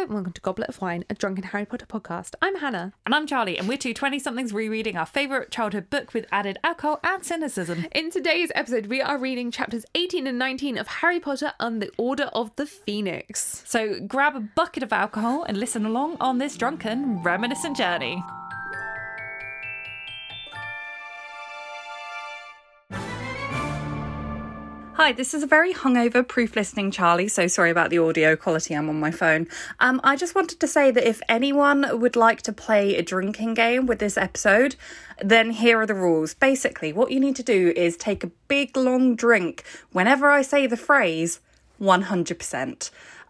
and welcome to Goblet of Wine, a drunken Harry Potter podcast. I'm Hannah. And I'm Charlie, and we're two 20-somethings rereading our favourite childhood book with added alcohol and cynicism. In today's episode, we are reading chapters 18 and 19 of Harry Potter and the Order of the Phoenix. So grab a bucket of alcohol and listen along on this drunken, reminiscent journey. Hi, this is a very hungover proof listening Charlie, so sorry about the audio quality. I'm on my phone. I just wanted to say that if anyone would like to play a drinking game with this episode, then here are the rules. Basically, what you need to do is take a big long drink whenever I say the phrase 100%.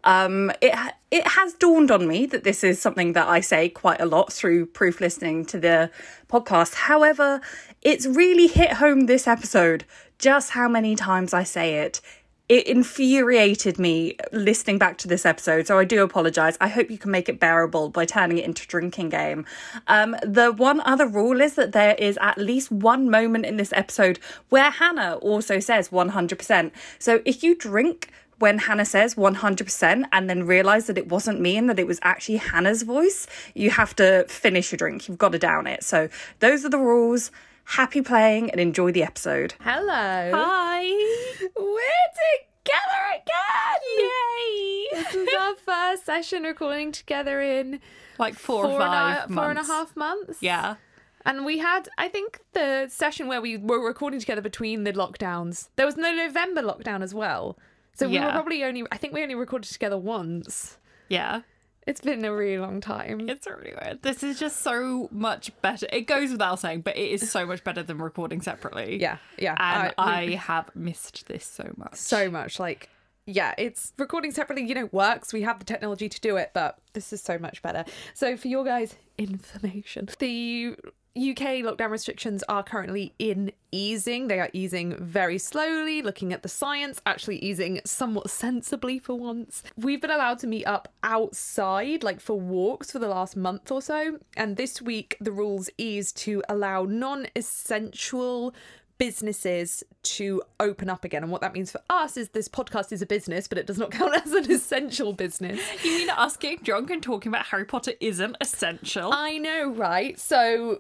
It has dawned on me that this is something that I say quite a lot through proof listening to the podcast. However, it's really hit home this episode just how many times I say it. It infuriated me listening back to this episode, so I do apologise. I hope you can make it bearable by turning it into a drinking game. The one other rule is that there is at least one moment in this episode where Hannah also says 100%. So if you drink when Hannah says 100% and then realise that it wasn't me and that it was actually Hannah's voice, you have to finish your drink. You've got to down it. So those are the rules. Happy playing and enjoy the episode. Hello. Hi. We're together again. Yay. This is our first session recording together in Like four or five months. 4.5 months. Yeah. And we had, I think, the session where we were recording together between the lockdowns. There was no November lockdown as well. So we were probably I think we only recorded together once. Yeah. It's been a really long time. It's really weird. This is just so much better. It goes without saying, but it is so much better than recording separately. Yeah. And I have missed this so much. So much. Like, yeah, it's recording separately, works. We have the technology to do it, but this is so much better. So for your guys' information, the UK lockdown restrictions are currently in easing. They are easing very slowly, looking at the science, actually easing somewhat sensibly for once. We've been allowed to meet up outside, like for walks, for the last month or so. And this week, the rules ease to allow non-essential businesses to open up again. And what that means for us is this podcast is a business, but it does not count as an essential business. You mean us getting drunk and talking about Harry Potter isn't essential? I know, right? So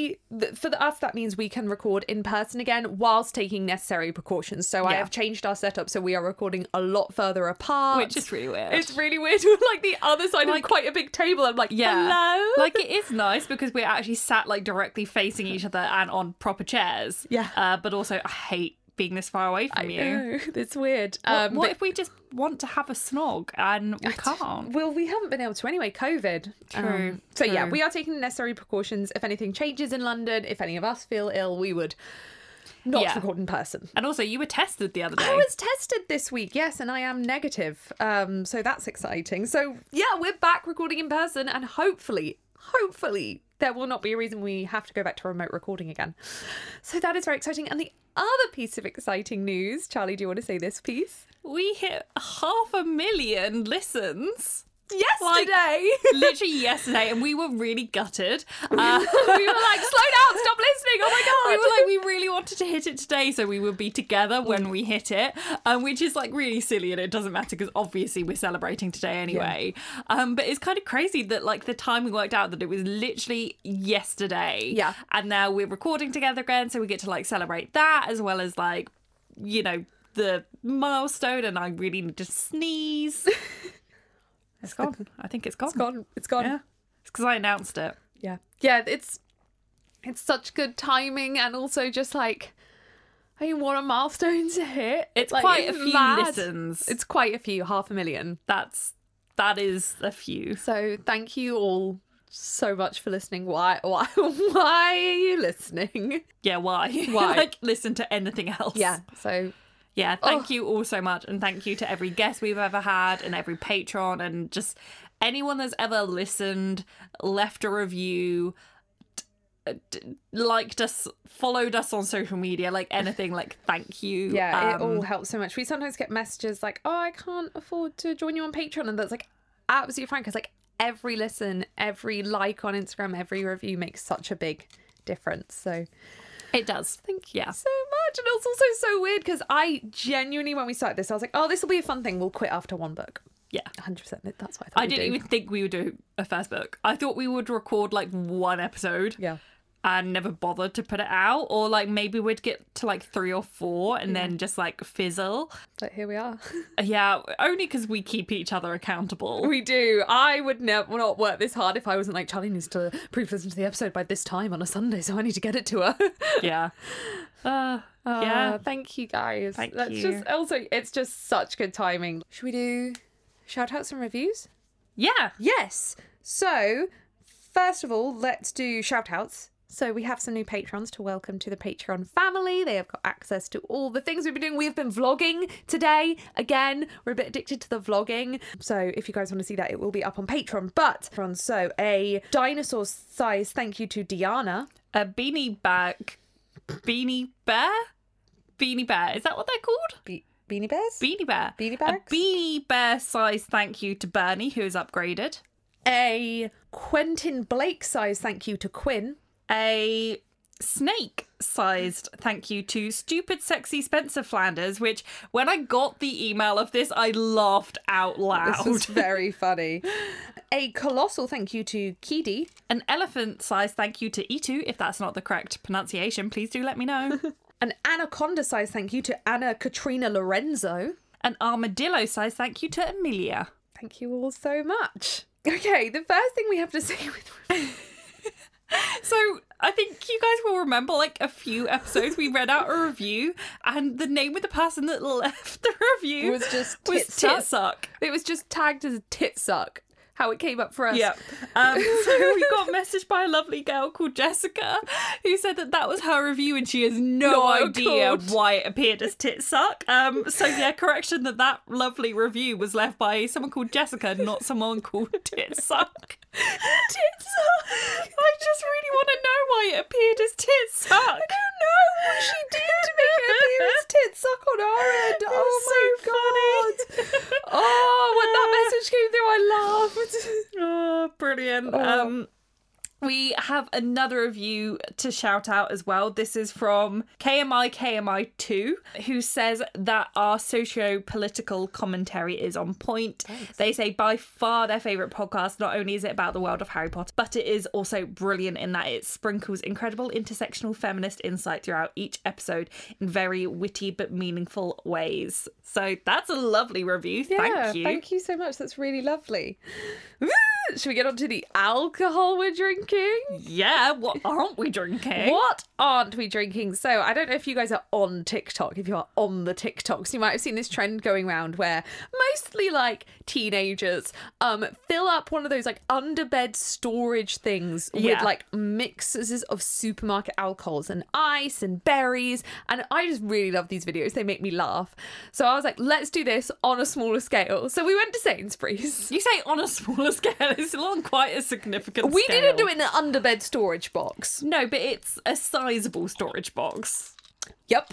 for us, that means we can record in person again whilst taking necessary precautions. So I have changed our setup, so we are recording a lot further apart. Which is really weird. It's really weird. We're like the other side of quite a big table. I'm like, hello? Like, it is nice because we're actually sat like directly facing each other and on proper chairs. Yeah. But also, I hate being this far away from you. I know, it's weird. What if we just want to have a snog and we can't? Well, we haven't been able to anyway, COVID. True. So yeah, we are taking the necessary precautions. If anything changes in London, if any of us feel ill, we would not record in person. And also, you were tested the other day. I was tested this week, yes, and I am negative. So that's exciting. So yeah, we're back recording in person, and hopefully, there will not be a reason we have to go back to remote recording again. So that is very exciting. And the other piece of exciting news, Charlie, do you want to say this piece? We hit 500,000 listens. Yesterday. Literally yesterday, and we were really gutted. We were like, slow down, stop listening, oh my god. We were like, we really wanted to hit it today so we would be together when we hit it, which is like really silly, and it doesn't matter because obviously we're celebrating today anyway. But it's kind of crazy that like the timing worked out that it was literally yesterday. Yeah. And now we're recording together again, so we get to like celebrate that as well as like, the milestone, and I really need to sneeze. It's gone. I think it's gone. It's gone. Yeah. It's because I announced it. Yeah. Yeah, it's such good timing, and also just like, I mean, what a milestone to hit. It's like, quite a few listens. It's quite a few, 500,000. That is a few. So thank you all so much for listening. Why are you listening? Yeah, why? Why? Like, listen to anything else. Yeah, so yeah, thank you all so much, and thank you to every guest we've ever had and every patron and just anyone that's ever listened, left a review, liked us, followed us on social media, like anything. Like, thank you. Yeah, it all helps so much. We sometimes get messages like, oh, I can't afford to join you on Patreon, and that's like absolutely fine, because like every listen, every like on Instagram, every review makes such a big difference. So it does. Thank you so much. And it's also so weird because I genuinely, when we started this, I was like, oh, this will be a fun thing. We'll quit after one book. Yeah. 100%. That's what I thought I we'd didn't do. even think we would do a first book. I thought we would record like one episode. Yeah. And never bothered to put it out, or like maybe we'd get to like 3 or 4 and then just like fizzle. But here we are. Yeah, only because we keep each other accountable. We do. I would not work this hard if I wasn't like, Charlie needs to proof listen to the episode by this time on a Sunday, so I need to get it to her. Yeah. Yeah. Thank you guys. Thank That's you. just also, it's just such good timing. Should we do shout outs and reviews? Yeah. Yes. So, first of all, let's do shout outs. So we have some new patrons to welcome to the Patreon family. They have got access to all the things we've been doing. We've been vlogging today. Again, we're a bit addicted to the vlogging. So if you guys want to see that, it will be up on Patreon. But, so a dinosaur size thank you to Diana. A beanie bear? Beanie bear. Is that what they're called? Beanie Bears? Beanie bear. Beanie bags? A beanie bear size thank you to Bernie, who is upgraded. A Quentin Blake size thank you to Quinn. A snake-sized thank you to Stupid Sexy Spencer Flanders, which when I got the email of this, I laughed out loud. This was very funny. A colossal thank you to Kidi. An elephant-sized thank you to Itu. If that's not the correct pronunciation, please do let me know. An anaconda-sized thank you to Anna Katrina Lorenzo. An armadillo-sized thank you to Amelia. Thank you all so much. Okay, the first thing we have to say with... So I think you guys will remember like a few episodes we read out a review and the name of the person that left the review was just Tit Suck. It was just tagged as Tit Suck. How it came up for us. Yep. So we got messaged by a lovely girl called Jessica who said that was her review and she has no idea why it appeared as Tit Suck. So yeah, correction that lovely review was left by someone called Jessica, not someone called Tit Suck. Tit Suck. I just really want to know why it appeared as Tit Suck. I don't know what she did to make it appear as Tit Suck on our end. Oh my god. Oh, when that message came through, I laughed. Oh, brilliant. We have another review to shout out as well. This is from KMI2, who says that our socio-political commentary is on point. Thanks. They say by far their favourite podcast. Not only is it about the world of Harry Potter, but it is also brilliant in that it sprinkles incredible intersectional feminist insight throughout each episode in very witty but meaningful ways. So that's a lovely review. Thank you. Thank you so much. That's really lovely. Should we get on to the alcohol we're drinking? Yeah, what aren't we drinking? What aren't we drinking? So I don't know if you guys are on TikTok. If you are on the TikToks, you might have seen this trend going around where mostly like teenagers fill up one of those like underbed storage things with like mixes of supermarket alcohols and ice and berries. And I just really love these videos. They make me laugh. So I was like, let's do this on a smaller scale. So we went to Sainsbury's. You say on a smaller scale. It's on quite a significant We scale. didn't do it in an underbed storage box. No, but it's a sizable storage box. Yep.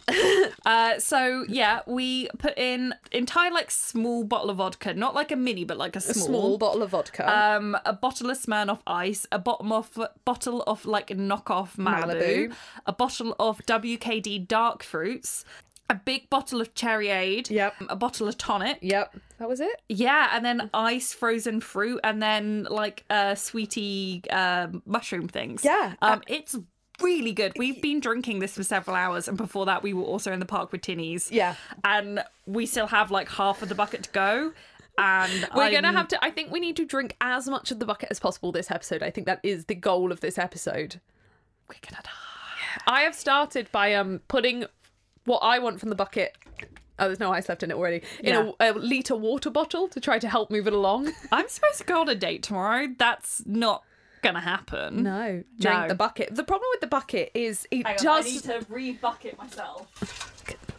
So yeah, we put in entire like small bottle of vodka, not like a mini, but like a small bottle of vodka. A bottle of Smirnoff Ice, a bottle of like knockoff Malibu, a bottle of WKD Dark Fruits, a big bottle of Cherryade, a bottle of tonic. Yep. That was it? Yeah, and then ice, frozen fruit, and then like sweetie mushroom things. Yeah. It's really good. We've been drinking this for several hours, and before that we were also in the park with Tinnies. Yeah. And we still have like half of the bucket to go. And we're going to have to, I think we need to drink as much of the bucket as possible this episode. I think that is the goal of this episode. We're going to die. I have started by putting what I want from the bucket. Oh, there's no ice left in it already. In a litre water bottle to try to help move it along. I'm supposed to go on a date tomorrow. That's not gonna happen. No. Drink the bucket. The problem with the bucket is it does... I need to re-bucket myself.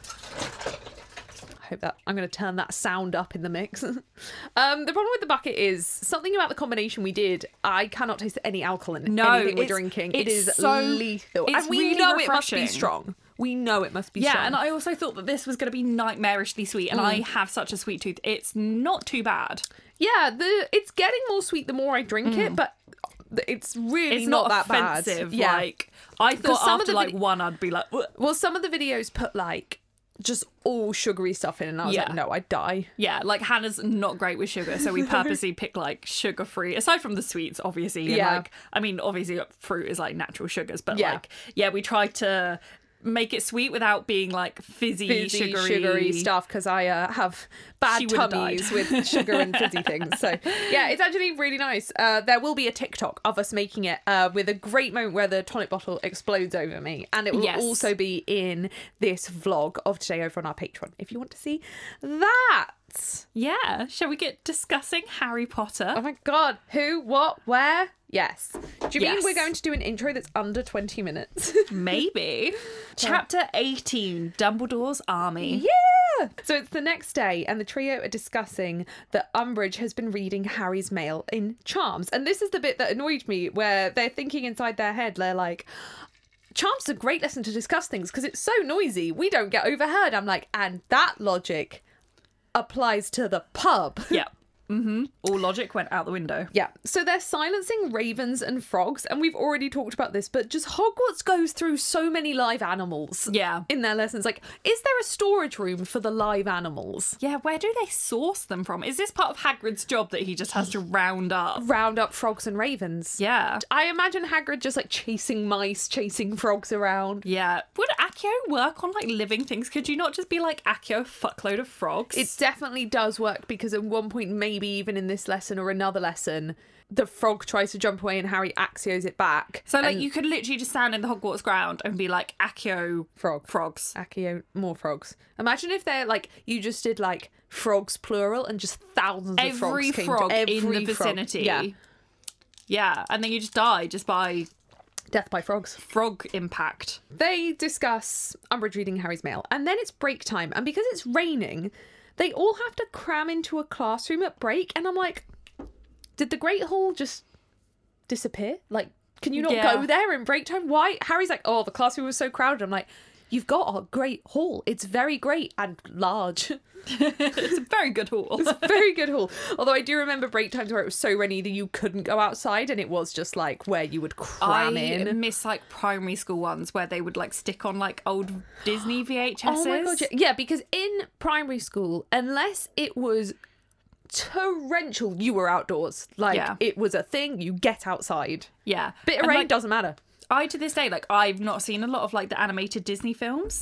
I hope that... I'm going to turn that sound up in the mix. The problem with the bucket is something about the combination we did. I cannot taste any alcohol in anything we're drinking. It is so lethal. It's and we really know refreshing. It must be strong. We know it must be strong. Yeah, and I also thought that this was going to be nightmarishly sweet, and I have such a sweet tooth. It's not too bad. Yeah, it's getting more sweet the more I drink it, but it's really not that offensive. Bad. Yeah. Like, I thought after like one, I'd be like, ugh. Well, some of the videos put like just all sugary stuff in, and I was like, no, I'd die. Yeah, like Hannah's not great with sugar, so we purposely pick like sugar-free, aside from the sweets, obviously. And like, I mean, obviously fruit is like natural sugars, but like, we try to make it sweet without being like fizzy sugary stuff, because I have bad tummies with sugar and fizzy things. So yeah, it's actually really nice. There will be a TikTok of us making it with a great moment where the tonic bottle explodes over me, and it will also be in this vlog of today over on our Patreon if you want to see that. Yeah, shall we get discussing Harry Potter? Oh my god, who, what, where? Yes. Do you mean we're going to do an intro that's under 20 minutes? Maybe. Chapter 18, Dumbledore's Army. Yeah! So it's the next day, and the trio are discussing that Umbridge has been reading Harry's mail in Charms. And this is the bit that annoyed me, where they're thinking inside their head, they're like, Charms is a great lesson to discuss things because it's so noisy. We don't get overheard. I'm like, and that logic applies to the pub. Yeah. Mm-hmm. All logic went out the window. Yeah. So they're silencing ravens and frogs, and we've already talked about this, but just Hogwarts goes through so many live animals in their lessons. Like, is there a storage room for the live animals? Yeah, where do they source them from? Is this part of Hagrid's job that he just has to round up frogs and ravens? Yeah. I imagine Hagrid just like chasing mice, chasing frogs around. Yeah. Would Accio work on like living things? Could you not just be like, Accio, fuckload of frogs? It definitely does work, because at one point, maybe even in this lesson or another lesson, the frog tries to jump away and Harry Accios it back. So like you could literally just stand in the Hogwarts ground and be like, Accio frogs. Accio more frogs. Imagine if they're like, you just did like frogs plural and just thousands of frogs came frog to every in the vicinity. Yeah, and then you just die just by death by frogs. Frog impact. They discuss Umbridge reading Harry's mail, and then it's break time, and because it's raining, they all have to cram into a classroom at break, and I'm like, did the Great Hall just disappear? Like, can you not go there in break time? Why? Harry's like, oh, the classroom was so crowded. I'm like, you've got a great hall. It's very great and large. It's a very good hall. It's a very good hall. Although I do remember break times where it was so rainy that you couldn't go outside, and it was just like where you would cram in. I miss like primary school ones where they would like stick on like old Disney VHSs. Oh my god, yeah, because in primary school, unless it was torrential, you were outdoors. Like, it was a thing, you get outside. Yeah. Bit of rain, like, doesn't matter. I, to this day, like, I've not seen a lot of like the animated Disney films.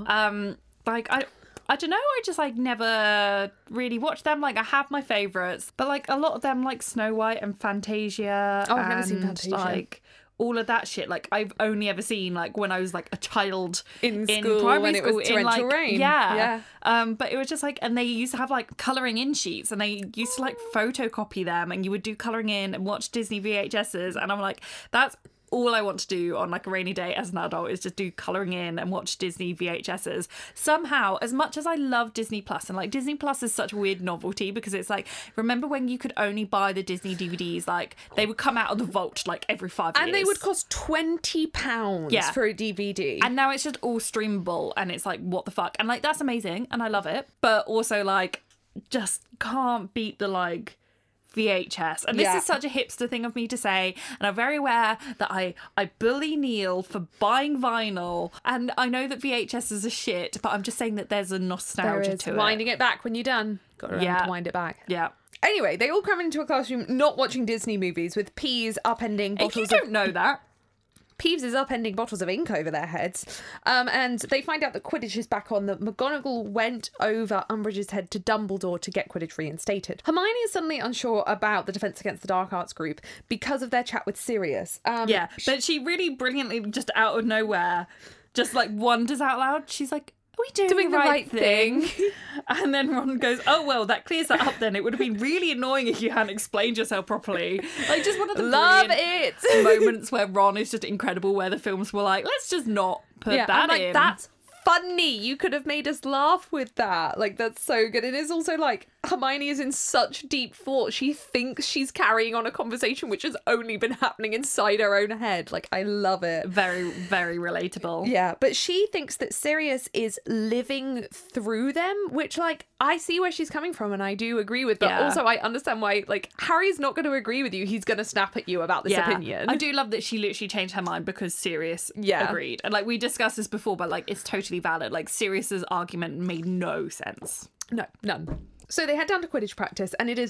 Like, I don't know, I just like never really watched them. Like, I have my favourites, but like a lot of them, like Snow White and Fantasia. Oh, I've never seen Fantasia. Like all of that shit, like I've only ever seen like when I was like a child in school, primary when school, it was torrential rain. Yeah. But it was just like, and they used to have like colouring in sheets, and they used to like photocopy them, and you would do colouring in and watch Disney VHSs, and I'm like, that's all I want to do on like a rainy day as an adult, is just do colouring in and watch Disney VHSs. Somehow, as much as I love Disney Plus, and like Disney Plus is such a weird novelty, because it's like, remember when you could only buy the Disney DVDs, like they would come out of the vault like every 5 years. And they would cost £20 for a DVD. And now it's just all streamable, and it's like, what the fuck? And like, that's amazing, and I love it. But also like, just can't beat the like VHS. And this is such a hipster thing of me to say, and I'm very aware that I bully Neil for buying vinyl, and I know that VHS is a shit, but I'm just saying that there's a nostalgia to it. Winding it back when you're done. Got to remember to wind it back. Yeah. Anyway, they all cram into a classroom not watching Disney movies, with Peeves upending bottles you don't know that. Peeves is upending bottles of ink over their heads. And they find out that Quidditch is back on, that McGonagall went over Umbridge's head to Dumbledore to get Quidditch reinstated. Hermione is suddenly unsure about the Defence Against the Dark Arts group because of their chat with Sirius. But she really brilliantly, just out of nowhere, just like wonders out loud. She's like, are we doing the right thing? And then Ron goes, oh, well, that clears that up then. It would have been really annoying if you hadn't explained yourself properly. Like, just one of the moments where Ron is just incredible, where the films were like, let's just not put that in. That's funny. You could have made us laugh with that. Like, that's so good. It is also like, Hermione is in such deep thought. She thinks she's carrying on a conversation which has only been happening inside her own head. Like, I love it. Very, very relatable. Yeah, but she thinks that Sirius is living through them, which, like, I see where she's coming from and I do agree with, but also I understand why, like, Harry's not going to agree with you. He's going to snap at you about this opinion. I do love that she literally changed her mind because Sirius agreed. And, like, we discussed this before, but, like, it's totally valid. Like, Sirius's argument made no sense. No, none. So they head down to Quidditch practice and it is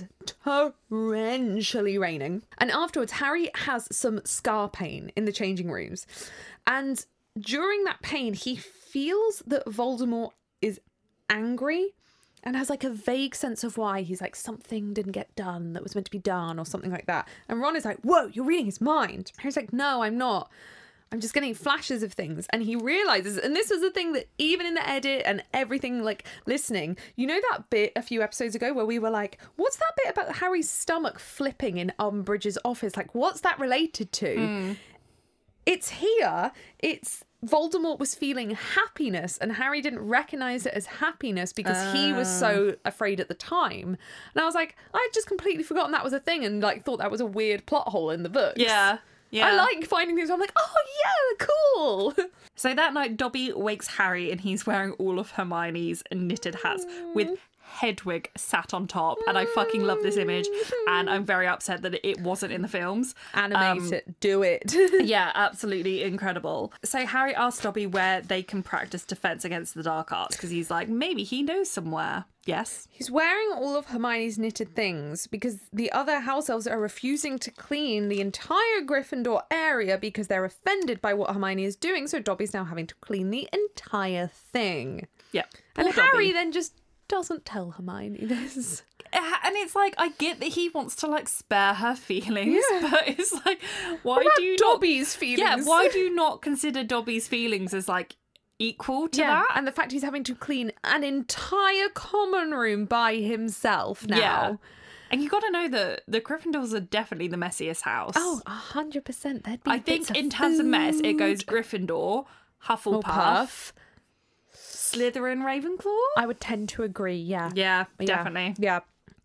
torrentially raining. And afterwards, Harry has some scar pain in the changing rooms. And during that pain, he feels that Voldemort is angry and has like a vague sense of why. He's like, something didn't get done that was meant to be done or something like that. And Ron is like, whoa, you're reading his mind. Harry's like, no, I'm not. I'm just getting flashes of things. And he realizes, and this was the thing that even in the edit and everything, like listening, you know that bit a few episodes ago where we were like, what's that bit about Harry's stomach flipping in Umbridge's office? Like, what's that related to? It's here. It's Voldemort was feeling happiness and Harry didn't recognize it as happiness because he was so afraid at the time. And I was like, I'd just completely forgotten that was a thing and like thought that was a weird plot hole in the books. Yeah. I like finding things. I'm like, oh yeah, cool. So that night, Dobby wakes Harry and he's wearing all of Hermione's knitted hats with Hedwig sat on top. And I fucking love this image. And I'm very upset that it wasn't in the films. Animate it. Do it. Yeah, absolutely incredible. So Harry asks Dobby where they can practice defense against the dark arts because he's like, maybe he knows somewhere. Yes. He's wearing all of Hermione's knitted things because the other house elves are refusing to clean the entire Gryffindor area because they're offended by what Hermione is doing. So Dobby's now having to clean the entire thing. Yep. And Harry then just doesn't tell Hermione this. And it's like, I get that he wants to like spare her feelings, but it's like, why do you Dobby's feelings? Yeah, why do you not consider Dobby's feelings as like equal to that? And the fact he's having to clean an entire common room by himself now. Yeah. And you got to know that the Gryffindors are definitely the messiest house. Oh, 100%. There'd be I think in terms of mess, it goes Gryffindor, Hufflepuff, Slytherin, Ravenclaw. I would tend to agree, yeah. Yeah, definitely. Yeah,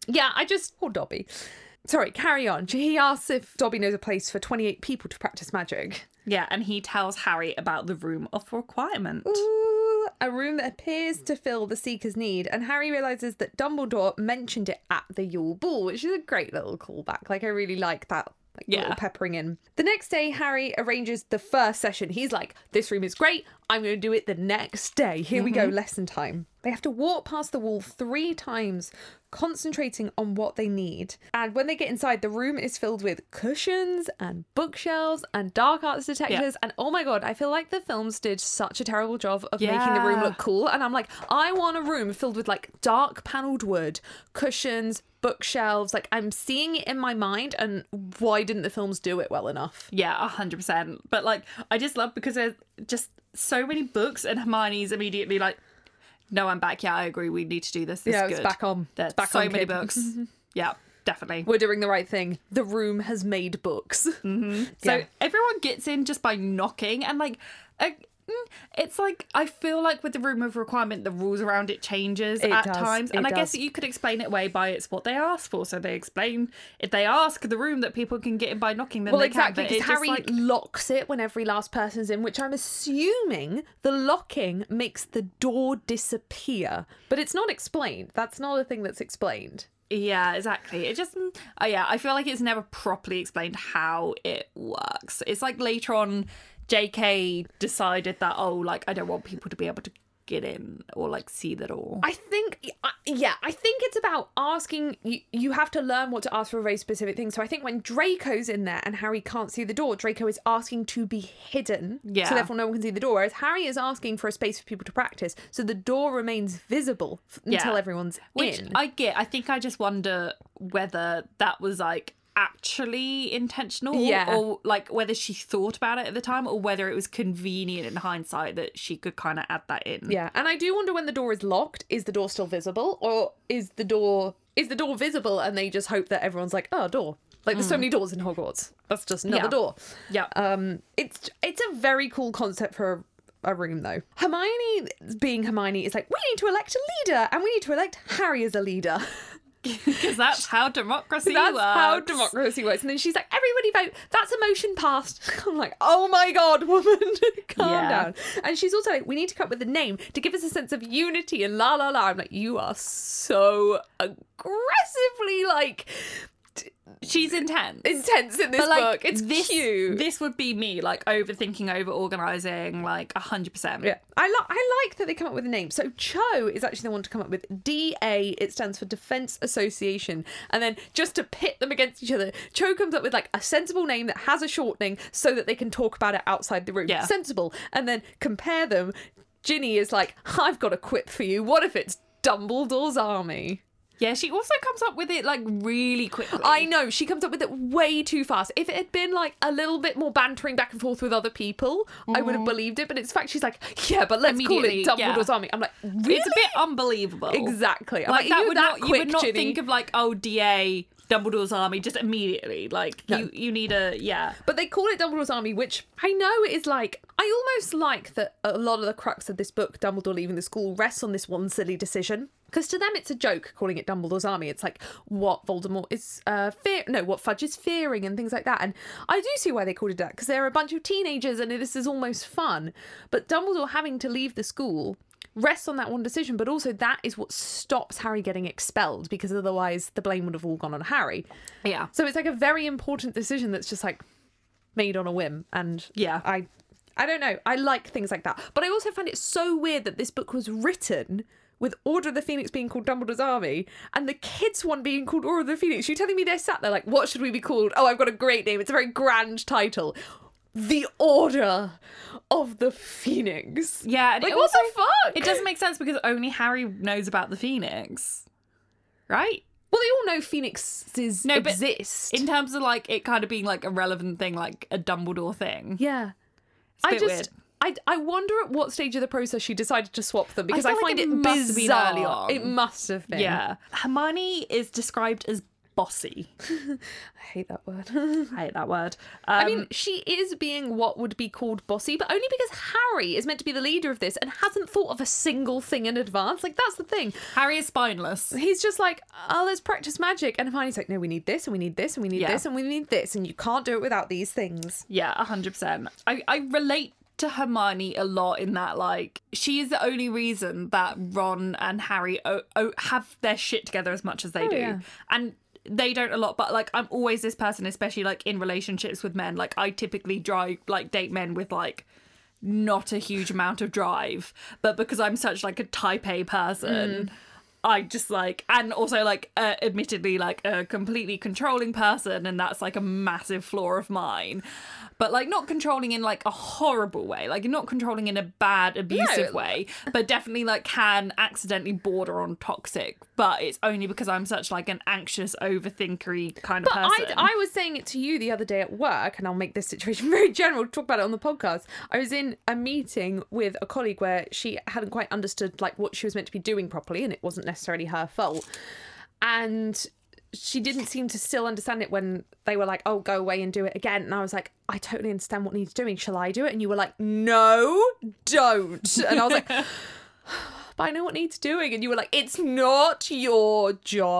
poor Dobby. Sorry, carry on. He asks if Dobby knows a place for 28 people to practice magic. Yeah, and he tells Harry about the Room of Requirement. Ooh, a room that appears to fill the Seeker's need. And Harry realises that Dumbledore mentioned it at the Yule Ball, which is a great little callback. Like, I really like that. Little peppering in. The next day, Harry arranges the first session. He's like, this room is great. I'm going to do it the next day. Here we go, lesson time. They have to walk past the wall 3 times, concentrating on what they need. And when they get inside, the room is filled with cushions and bookshelves and dark arts detectors. Yeah. And oh my God, I feel like the films did such a terrible job of making the room look cool. And I'm like, I want a room filled with like dark panelled wood, cushions, bookshelves. Like, I'm seeing it in my mind, and why didn't the films do it well enough? Yeah, 100%. But like, I just love because there's just so many books, and Hermione's immediately like, no, I'm back. Yeah, I agree. We need to do this. This is good. It's back on. There's back so on, many kid. books. Yeah, definitely. We're doing the right thing. The room has made books. So everyone gets in just by knocking, and like, it's like, I feel like with the Room of Requirement, the rules around it changes at times. And I guess you could explain it away by it's what they ask for. So they explain, if they ask the room that people can get in by knocking, then they can. Because Harry locks it when every last person's in, which I'm assuming the locking makes the door disappear. But it's not explained. That's not a thing that's explained. Yeah, exactly. It just, I feel like it's never properly explained how it works. It's like later on, JK decided that, I don't want people to be able to get in or like see the door. I think it's about asking. You have to learn what to ask for a very specific thing. So I think when Draco's in there and Harry can't see the door, Draco is asking to be hidden. Yeah. So therefore no one can see the door. Whereas Harry is asking for a space for people to practice. So the door remains visible until everyone's in. I get. I think I just wonder whether that was like actually intentional or like whether she thought about it at the time or whether it was convenient in hindsight that she could kind of add that in. Yeah, and I do wonder when the door is locked, is the door still visible, or is the door visible and they just hope that everyone's like, oh, a door. Like, there's so many doors in Hogwarts. That's just another door. Yeah. It's a very cool concept for a room, though. Hermione, being Hermione, is like, we need to elect a leader, and we need to elect Harry as a leader. Because that's how democracy That's works. how democracy works. And then she's like, everybody vote. That's a motion passed. I'm like, oh my God, woman, calm down. And she's also like, we need to come up with a name to give us a sense of unity and la la la. I'm like, you are so aggressively like... She's intense in this book. It's cute. This would be me, like, overthinking, over-organising, like, 100%. Yeah. I like that they come up with a name. So Cho is actually the one to come up with DA. It stands for Defence Association. And then just to pit them against each other, Cho comes up with, like, a sensible name that has a shortening so that they can talk about it outside the room. Yeah. Sensible. And then compare them. Ginny is like, I've got a quip for you. What if it's Dumbledore's Army? Yeah, she also comes up with it, like, really quickly. I know, she comes up with it way too fast. If it had been, like, a little bit more bantering back and forth with other people, I would have believed it. But it's fact she's like, yeah, but let's call it Dumbledore's Army. I'm like, really? It's a bit unbelievable. Exactly. I'm like that you would not Ginny? think of, like, oh, DA, Dumbledore's Army, just immediately. Like, No. you need a, yeah. But they call it Dumbledore's Army, which I know is like... I almost like that a lot of the crux of this book, Dumbledore leaving the school, rests on this one silly decision. Because to them it's a joke calling it Dumbledore's Army. It's like what Voldemort is what Fudge is fearing and things like that. And I do see why they called it that, because they're a bunch of teenagers and this is almost fun. But Dumbledore having to leave the school rests on that one decision, but also that is what stops Harry getting expelled, because otherwise the blame would have all gone on Harry. Yeah. So it's like a very important decision that's just like made on a whim. And yeah, I don't know. I like things like that. But I also find it so weird that this book was written with Order of the Phoenix being called Dumbledore's Army and the kids' one being called Order of the Phoenix. You're telling me they're sat there like, what should we be called? Oh, I've got a great name. It's a very grand title. The Order of the Phoenix. Yeah. And like, what the fuck? It doesn't make sense because only Harry knows about the Phoenix. Right? Well, they all know Phoenixes exist. In terms of, like, it kind of being, like, a relevant thing, like a Dumbledore thing. Yeah. It's a bit weird. I wonder at what stage of the process she decided to swap them, because I feel find like it must have been bizarre. early on. It must have been. Yeah. Hermione is described as bossy. I hate that word. I hate that word. I mean, she is being what would be called bossy, but only because Harry is meant to be the leader of this and hasn't thought of a single thing in advance. Like, that's the thing. Harry is spineless. He's just like, oh, let's practice magic. And Hermione's like, no, we need this, and we need this, and we need this, and we need this, and you can't do it without these things. Yeah, 100%. I relate to Hermione a lot in that, like, she is the only reason that Ron and Harry have their shit together as much as they do. Yeah. And they don't a lot, but, like, I'm always this person, especially, like, in relationships with men. Like, I typically date men with, like, not a huge amount of drive, but because I'm such, like, a type A person, I just, like, and also, like, admittedly, like, a completely controlling person, and that's, like, a massive flaw of mine. But, like, not controlling in, like, a horrible way. Like, not controlling in a bad, abusive way. But definitely, like, can accidentally border on toxic. But it's only because I'm such, like, an anxious, overthinkery kind of person. But I was saying it to you the other day at work, and I'll make this situation very general, talk about it on the podcast. I was in a meeting with a colleague where she hadn't quite understood, like, what she was meant to be doing properly, and it wasn't necessarily her fault. And she didn't seem to still understand it when they were like, oh, go away and do it again. And I was like, I totally understand what needs doing. Shall I do it? And you were like, no, don't. And I was like, but I know what needs doing. And you were like, it's not your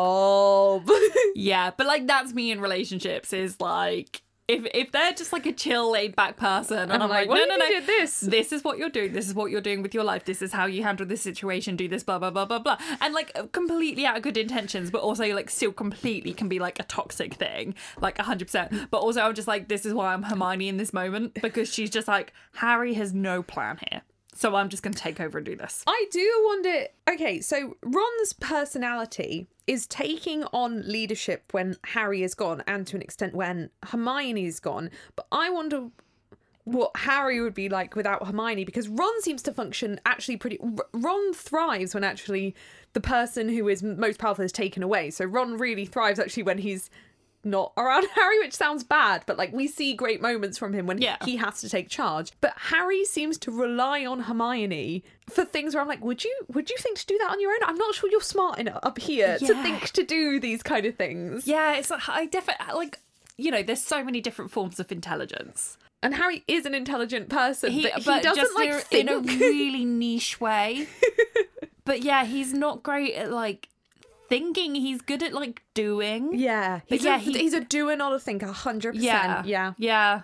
job. Yeah, but, like, that's me in relationships, is, like, if they're just, like, a chill, laid-back person, and I'm like, no, you did this? This is what you're doing. This is what you're doing with your life. This is how you handle this situation. Do this, blah, blah, blah, blah, blah. And, like, completely out of good intentions, but also, like, still completely can be, like, a toxic thing, like, 100%. But also I'm just like, this is why I'm Hermione in this moment, because she's just like, Harry has no plan here. So I'm just going to take over and do this. I do wonder... Okay, so Ron's personality is taking on leadership when Harry is gone, and to an extent when Hermione is gone. But I wonder what Harry would be like without Hermione, because Ron seems to function actually pretty... Ron thrives when actually the person who is most powerful is taken away. So Ron really thrives actually when he's not around Harry, which sounds bad, but, like, we see great moments from him when he has to take charge. But Harry seems to rely on Hermione for things where I'm like, would you think to do that on your own? I'm not sure you're smart enough up here to think to do these kind of things. Yeah, it's like, I definitely, like, you know, there's so many different forms of intelligence. And Harry is an intelligent person, but he doesn't, just like, think. In a really niche way. But yeah, he's not great at, like, thinking. He's good at like doing. Yeah. He's a doer, not a thinker, 100%. Yeah.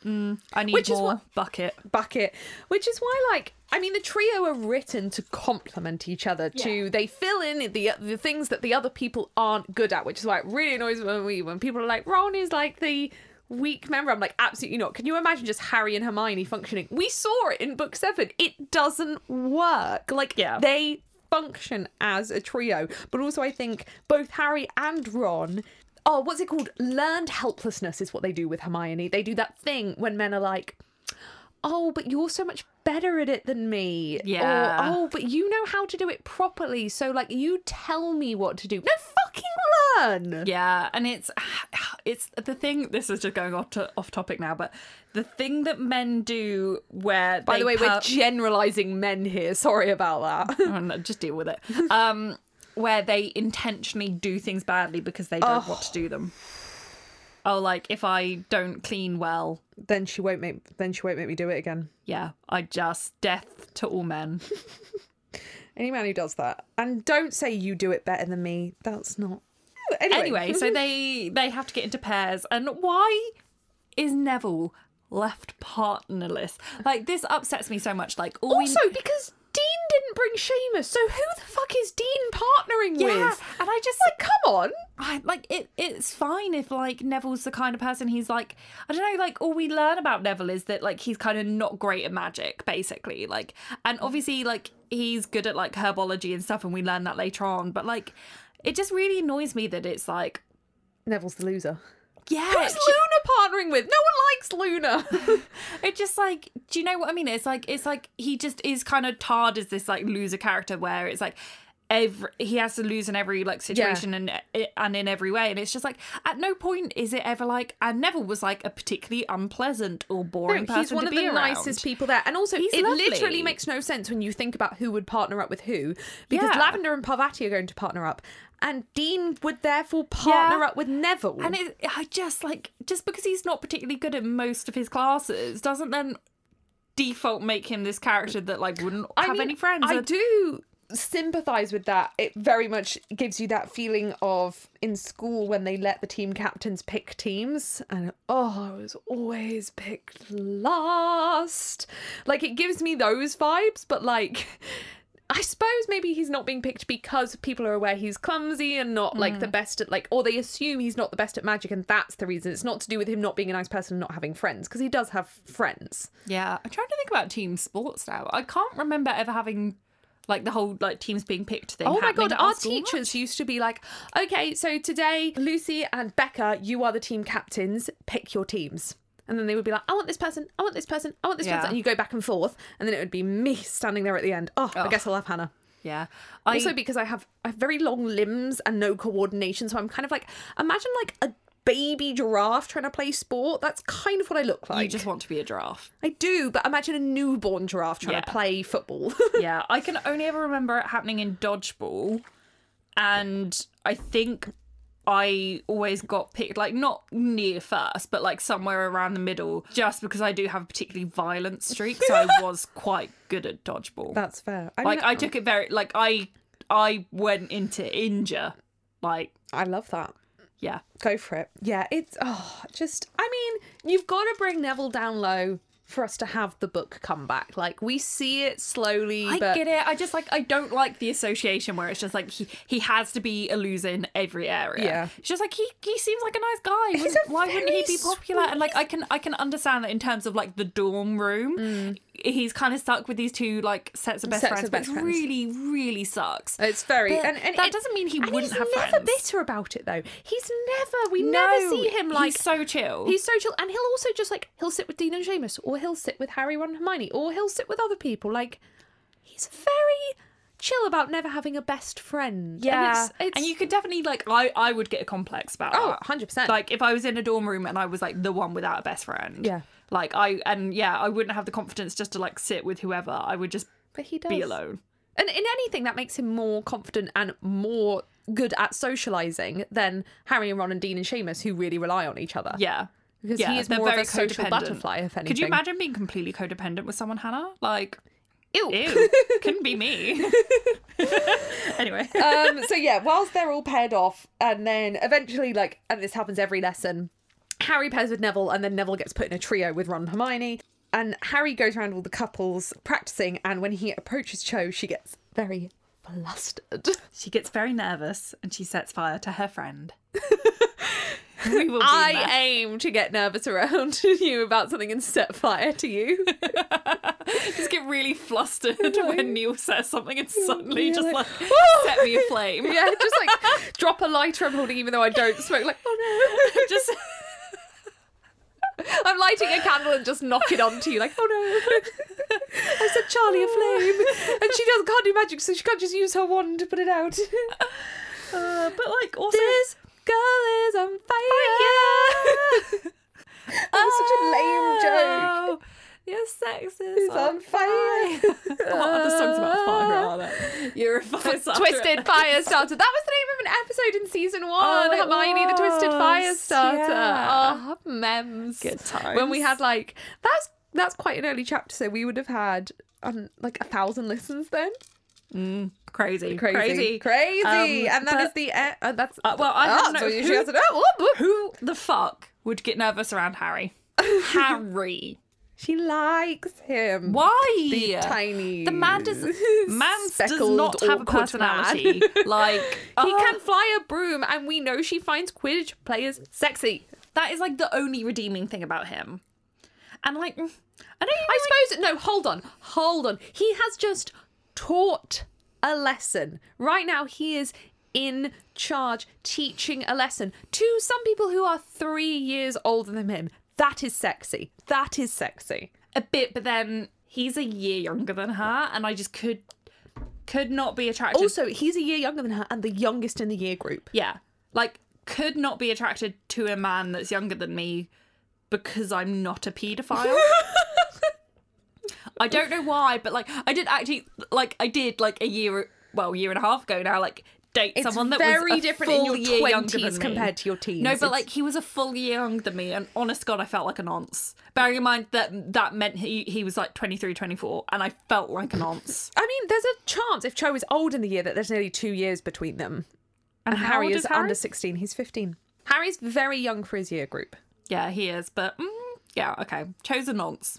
I need more bucket. Which is why, like, I mean, the trio are written to complement each other. They fill in the things that the other people aren't good at, which is why it really annoys me when people are like, Ron is like the weak member. I'm like, absolutely not. Can you imagine just Harry and Hermione functioning? We saw it in book 7. It doesn't work. Like, they function as a trio. But also, I think both Harry and Ron... Oh, what's it called? Learned helplessness is what they do with Hermione. They do that thing when men are like, oh, but you're so much better at it than me. Yeah. Or, oh, but you know how to do it properly. So, like, you tell me what to do. No, fucking learn. Yeah. And it's the thing, this is just going off topic now, but the thing that men do where By the way, we're generalising men here. Sorry about that. Oh, no, just deal with it. Where they intentionally do things badly because they don't want to do them. Oh, like if I don't clean well, then she won't make me do it again. Yeah, death to all men. Any man who does that, and don't say you do it better than me. That's not. Anyway, so they have to get into pairs, and why is Neville left partnerless? Like, this upsets me so much. Like, because Dean didn't bring Seamus, so who the fuck is Dean partnering with? And I just like, come on. It's fine if like Neville's the kind of person he's like, I don't know, like all we learn about Neville is that like he's kind of not great at magic, basically. Like, and obviously like he's good at like herbology and stuff, and we learn that later on. But like, it just really annoys me that it's like Neville's the loser. Yeah. Who's Luna partnering with? No one likes Luna. It just like, do you know what I mean? It's like he just is kind of tarred as this like loser character where it's like he has to lose in every like situation and in every way, and it's just like at no point is it ever like, and Neville was like a particularly unpleasant or boring person to be around. He's one of the nicest people there, and also it lovely. Literally makes no sense when you think about who would partner up with who, because Lavender and Parvati are going to partner up, and Dean would therefore partner up with Neville. And I just like, just because he's not particularly good at most of his classes doesn't then default make him this character that like wouldn't have any friends. I do sympathise with that. It very much gives you that feeling of in school when they let the team captains pick teams, and I was always picked last. Like, it gives me those vibes, but like, I suppose maybe he's not being picked because people are aware he's clumsy and not like the best at like, or they assume he's not the best at magic, and that's the reason. It's not to do with him not being a nice person and not having friends, because he does have friends. Yeah, I'm trying to think about team sports now. I can't remember ever having like the whole like teams being picked thing. Oh my god, our school teachers used to be like, okay, so today Lucy and Becca, you are the team captains, pick your teams. And then they would be like, I want this person, I want this person, I want this person. And you go back and forth. And then it would be me standing there at the end. I guess I'll have Hannah. Yeah. Also because I have very long limbs and no coordination. So I'm kind of like, imagine like a baby giraffe trying to play sport. That's kind of what I look like. You just want to be a giraffe. I do, but imagine a newborn giraffe trying to play football. Yeah. I can only ever remember it happening in dodgeball. And I think I always got picked, like, not near first, but, like, somewhere around the middle, just because I do have a particularly violent streak, so I was quite good at dodgeball. That's fair. I took it very, like, I went into injure, like... I love that. Yeah. Go for it. Yeah, it's, I mean, you've got to bring Neville down low for us to have the book come back. Like, we see it slowly, I get it. I just, like, I don't like the association where it's just, like, he has to be a loser in every area. Yeah. It's just, like, he seems like a nice guy. Why wouldn't he be popular? And, like, I can understand that in terms of, like, the dorm room, he's kind of stuck with these two, like, sets of best friends, but it really, really sucks. It's very... And that doesn't mean he wouldn't have friends. He's never bitter about it, though. We never see him, like... He's so chill. He's so chill. And he'll also just, like, he'll sit with Dean and Seamus, or he'll sit with Harry, Ron and Hermione, or he'll sit with other people. Like, he's very chill about never having a best friend. Yeah. And and you could definitely, like, I would get a complex about that. 100%. Like, if I was in a dorm room and I was, like, the one without a best friend. Yeah. Like, I wouldn't have the confidence just to, like, sit with whoever. I would just be alone. And in anything, that makes him more confident and more good at socialising than Harry and Ron and Dean and Seamus, who really rely on each other. Yeah. Because he is more of a social butterfly, if anything. Could you imagine being completely codependent with someone, Hannah? Like... Ew. Couldn't be me. Anyway. So yeah, whilst they're all paired off, and then eventually, like, and this happens every lesson, Harry pairs with Neville, and then Neville gets put in a trio with Ron and Hermione. And Harry goes around all the couples practicing, and when he approaches Cho, she gets very flustered. She gets very nervous and she sets fire to her friend. We will be I aim to get nervous around you about something and set fire to you. just get really flustered when Neil says something and suddenly just like set me aflame. Yeah, just like drop a lighter I'm holding even though I don't smoke, like, oh no. Just I'm lighting a candle and just knock it onto you, like, oh no. I set Charlie aflame. And she can't do magic, so she can't just use her wand to put it out. but like also This girl is on fire. That was such a lame joke. Your sex Is is on fire. What other songs about fire are there? You're a fire starter. Twisted Fire Starter. That was the name of an episode in season 1. Oh, it Hermione, the Twisted Fire was, Starter. yeah. Oh, memes. Good times. When we had like that's quite an early chapter, so we would have had like 1,000 listens then. Crazy. And that is the that's Well, I don't know so she has it. who the fuck would get nervous around Harry. Harry. She likes him. Why? The tiny. The man does not speckled, have a awkward personality. Like He can fly a broom, and we know she finds Quidditch players sexy. that is like the only redeeming thing about him. And like I suppose no. Hold on. He has just taught a lesson. Right now, he is in charge, teaching a lesson to some people who are 3 years older than him. That is sexy. That is sexy. a bit, but then he's a year younger than her, and I just could not be attracted. Also, he's a year younger than her and the youngest in the year group. Yeah, like could not be attracted to a man that's younger than me because I'm not a paedophile. I don't know why, but like I did a year and a half ago now, like date It's someone that very was a different in full your year younger than 20s me. compared to your teens. No, but It's- like he was a full year younger than me, and honest God, I felt like a nonce. Bearing in mind that meant he was like 23, 24, and I felt like a nonce. I mean, there's a chance if Cho is old in the year that there's nearly 2 years between them. And how Harry old is is Harry? under 16. He's 15. Harry's very young for his year group. Yeah, he is, but yeah, okay. Chose a nonce.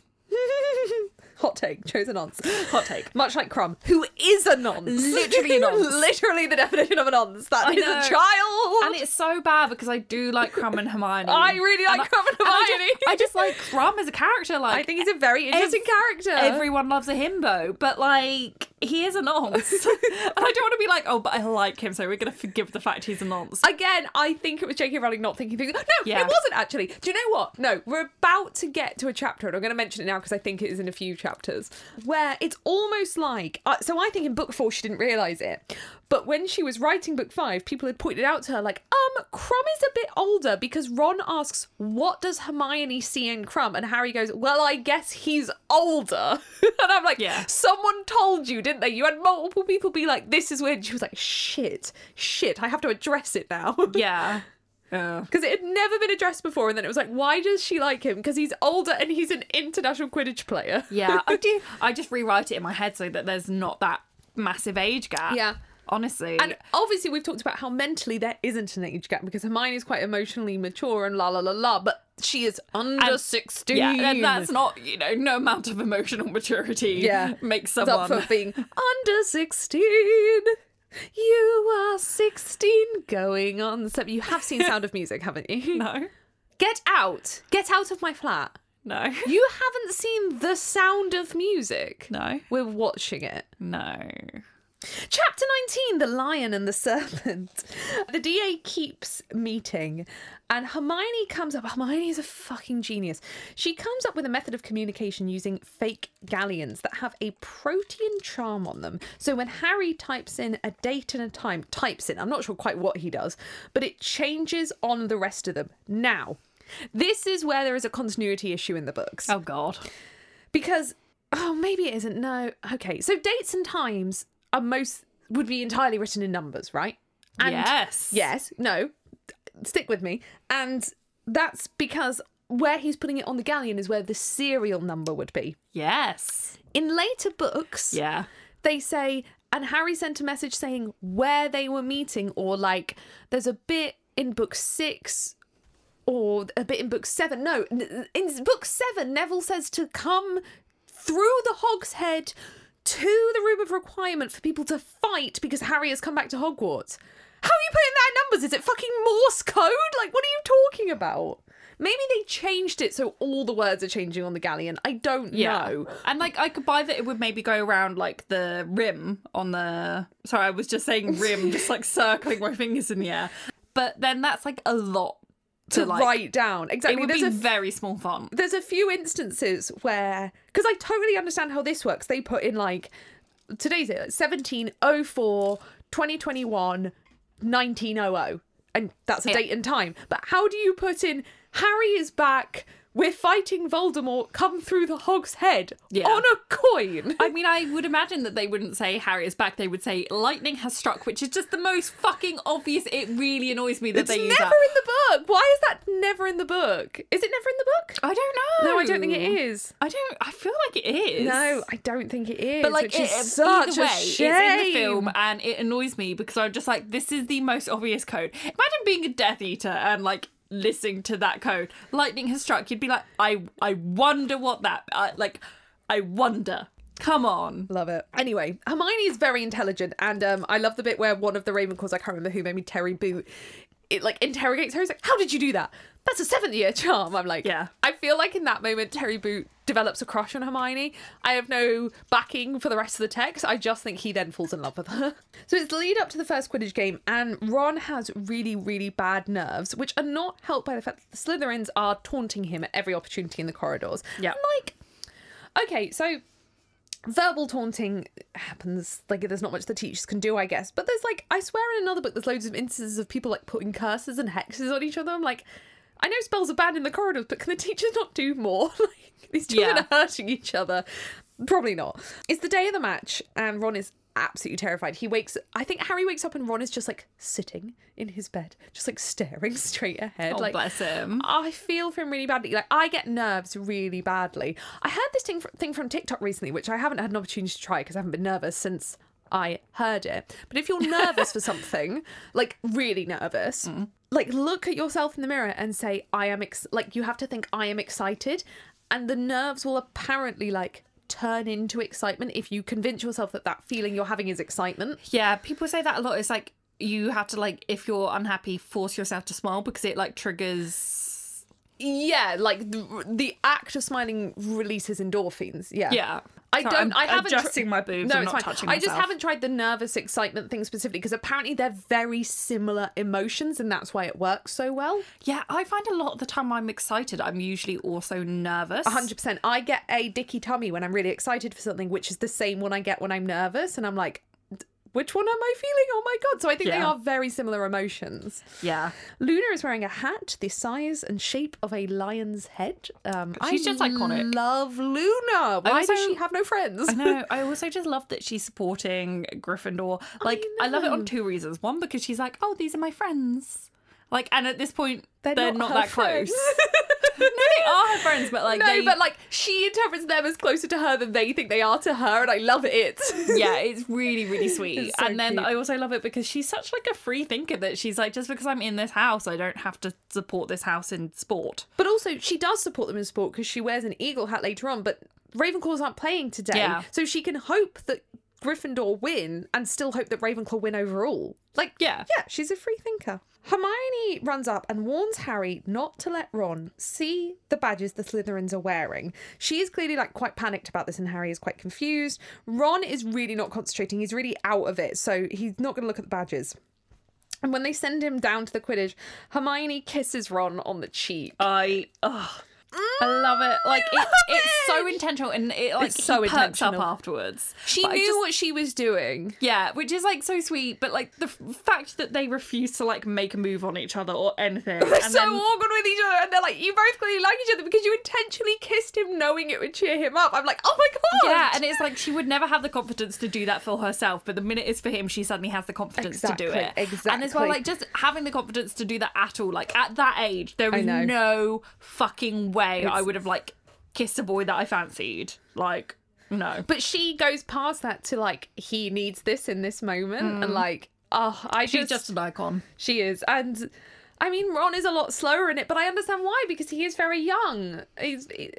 Hot take. Cho's a nonce. Hot take. Much like Crumb, who is a nonce. Literally a nonce. Literally the definition of a nonce. That is know. a child. And it's so bad because I do like Crumb and Hermione. I really like Crumb and Hermione. I just like Crumb as a character. Like I think he's a very interesting character. Everyone loves a himbo, but like he is a nonce. And I don't want to be like, oh, but I like him, so we're gonna forgive the fact he's a nonce. Again, I think it was J.K. Rowling not thinking things. No, Yeah. it wasn't actually. Do you know what? No, we're about to get to a chapter, and I'm going to mention it now because I think it is in a few chapters, where it's almost like. So I think in book 4 she didn't realise it, but when she was writing book 5, people had pointed out to her like, Crumb is a bit older because Ron asks, "What does Hermione see in Crumb?" And Harry goes, "Well, I guess he's older." And I'm like, Yeah. Someone told you, didn't they? You had multiple people be like, "This is weird." She was like, shit, I have to address it now. Yeah. Because it had never been addressed before, and then it was like, why does she like him? Because he's older and he's an international Quidditch player. Yeah, I do. I just rewrite it in my head so that there's not that massive age gap. Yeah. Honestly. And obviously we've talked about how mentally there isn't an age gap because Hermione's quite emotionally mature and la, but she is under 16. yeah, and that's not, no amount of emotional maturity makes It's someone... up for being under 16. You are 16 going on 7. You have seen Sound of Music, haven't you? No. Get out of my flat. No. You haven't seen The Sound of Music. No. We're watching it. No. Chapter 19, The Lion and the Serpent. The DA keeps meeting and Hermione comes up. Hermione is a fucking genius. She comes up with a method of communication using fake galleons that have a protean charm on them. So when Harry types in a date and a time, I'm not sure quite what he does, but it changes on the rest of them. Now, this is where there is a continuity issue in the books. Oh, God. Because, maybe it isn't. No. Okay, so dates and times would be entirely written in numbers, right? And yes. Yes. No. Stick with me. And that's because where he's putting it on the galleon is where the serial number would be. Yes. In later books, Yeah. they say, and Harry sent a message saying where they were meeting, or like there's a bit in book 6 or a bit in book 7. No, in book 7, Neville says to come through the Hog's Head to the Room of Requirement for people to fight because Harry has come back to Hogwarts. How are you putting that in numbers? Is it fucking Morse code? Like, what are you talking about? Maybe they changed it so all the words are changing on the galleon. I don't know. And like I could buy that it would maybe go around like the rim on the... Sorry, I was just saying rim, just like circling my fingers in the air. But then that's like a lot To like, write down. Exactly. It would be very small font. There's a few instances where... Because I totally understand how this works. They put in like... Today's it. 1704, 2021, 1900. And that's a date and time. But how do you put in... Harry is back. We're fighting Voldemort. Come through the Hog's Head on a coin. I mean, I would imagine that they wouldn't say Harry is back. They would say lightning has struck, which is just the most fucking obvious. It really annoys me that they use that. It's never in the book. Why is that never in the book? Is it never in the book? I don't know. No, I don't think it is. I feel like it is. No, I don't think it is. But like, which is such either way, a shame. it's in the film, and it annoys me because I'm just like, this is the most obvious code. Imagine being a Death Eater and like listening to that code. Lightning has struck. You'd be like, I wonder what that. I wonder. Come on. Love it. Anyway, Hermione is very intelligent, and I love the bit where one of the Ravenclaws, I can't remember who, maybe Terry Boot, it like interrogates her. He's like, how did you do that? That's a 7th year charm. I'm like, yeah. I feel like in that moment, Terry Boot develops a crush on Hermione. I have no backing for the rest of the text. I just think he then falls in love with her. So it's the lead up to the first Quidditch game, and Ron has really, really bad nerves, which are not helped by the fact that the Slytherins are taunting him at every opportunity in the corridors. Yeah. I'm like, okay, so verbal taunting happens. Like, there's not much the teachers can do, I guess. But there's like, I swear in another book, there's loads of instances of people like putting curses and hexes on each other. I'm like, I know spells are banned in the corridors, but can the teachers not do more? Like, these children are hurting each other. Probably not. It's the day of the match, and Ron is absolutely terrified. I think Harry wakes up and Ron is just like sitting in his bed, just like staring straight ahead. Oh, like, bless him. I feel for him really badly. Like, I get nerves really badly. I heard this thing from TikTok recently, which I haven't had an opportunity to try because I haven't been nervous since I heard it. But if you're nervous for something, like really nervous, like look at yourself in the mirror and say, I am, like you have to think I am excited, and the nerves will apparently like turn into excitement if you convince yourself that that feeling you're having is excitement. Yeah, people say that a lot. It's like you have to like, if you're unhappy, force yourself to smile because it like triggers. Yeah, like the act of smiling releases endorphins. Yeah. I haven't adjusting my boobs. No, I'm it's not fine. touching I myself. just haven't tried the nervous excitement thing specifically because apparently they're very similar emotions, and that's why it works so well. Yeah, I find a lot of the time I'm excited, I'm usually also nervous. 100%. I get a dicky tummy when I'm really excited for something, which is the same one I get when I'm nervous, and I'm like, which one am I feeling? Oh my god. So I think they are very similar emotions. Yeah. Luna is wearing a hat the size and shape of a lion's head. She's just iconic. I love Luna. Why does she have no friends? I know. I also just love that she's supporting Gryffindor. Like, I love it on 2 reasons. One, because she's like, oh, these are my friends. Like, and at this point, they're not that close. No, they are her friends, but like but like she interprets them as closer to her than they think they are to her, and I love it. Yeah, it's really, really sweet. It's so and then cute. I also love it because she's such like a free thinker that she's like, just because I'm in this house, I don't have to support this house in sport. But also, she does support them in sport because she wears an eagle hat later on. But Ravenclaws aren't playing today, so she can hope that Gryffindor win and still hope that Ravenclaw win overall. Like, yeah, she's a free thinker. Hermione runs up and warns Harry not to let Ron see the badges the Slytherins are wearing. She is clearly like quite panicked about this, and Harry is quite confused. Ron is really not concentrating. He's really out of it, so he's not going to look at the badges. And when they send him down to the Quidditch, Hermione kisses Ron on the cheek. I love it. Like it's so intentional, and it like It's so he perks up intentional. afterwards. She But I knew just- what she was doing. Yeah, which is like so sweet, but like the fact that they refuse to like make a move on each other or anything. They're and so then, awkward with each other, and they're like, you both clearly like each other because you intentionally kissed him knowing it would cheer him up. I'm like, oh my god! yeah, and it's like she would never have the confidence to do that for herself, but the minute it's for him, she suddenly has the confidence to do it. Exactly. And as well, like just having the confidence to do that at all, like at that age, there I was know. no fucking way I would have like kissed a boy that I fancied. Like, no. But she goes past that to like, he needs this in this moment, and like, She's just an icon. she is. And I mean, Ron is a lot slower in it, but I understand why, because he is very young. And